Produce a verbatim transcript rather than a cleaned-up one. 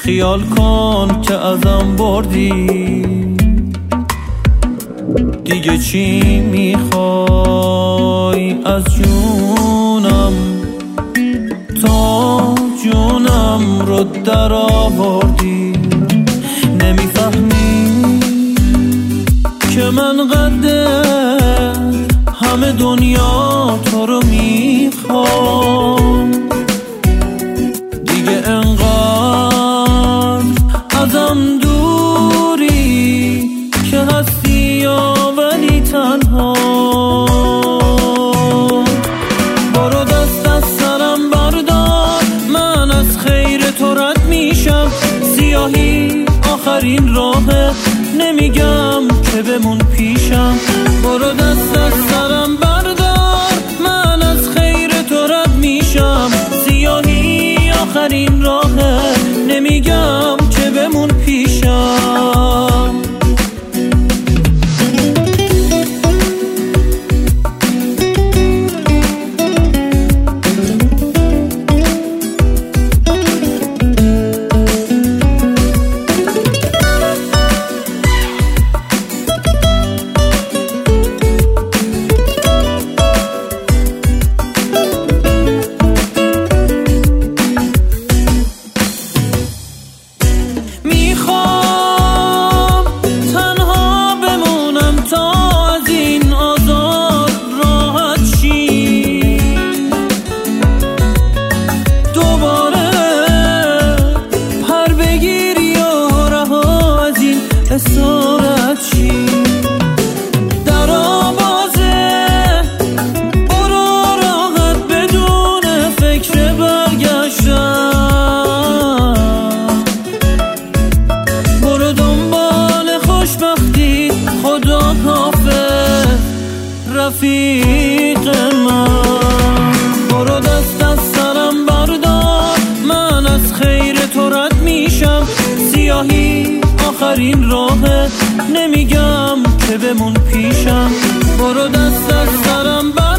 خیال کن که ازم بردی، دیگه چی میخوای از جونم؟ تا جونم رو در آوردی. نمیفهمی که من قدر همه دنیا تو رو میخوام، دیگه انقدر ازم دوری که هستی یا ولی تنها. برو دست از سرم بردار، من از خیر تو رد میشم. سیاهی آخرین راهه، نمیگم که بمون پیشم. برو دست از سرم بردار، من از خیر تو رد میشم. سیاهی آخرین راهه، نمیگم که بمون پیشم. اسارت چی در آوازه، برو راحت بدون فکر برگشتن. برو دنبال خوشبختی، خدا حافظ رفیق من. برو دست از سرم بردار، من از خیر تو رد میشم. سیاهی آخرین راهه، نمیگم که بمون پیشم. برو دست از سرم بردار.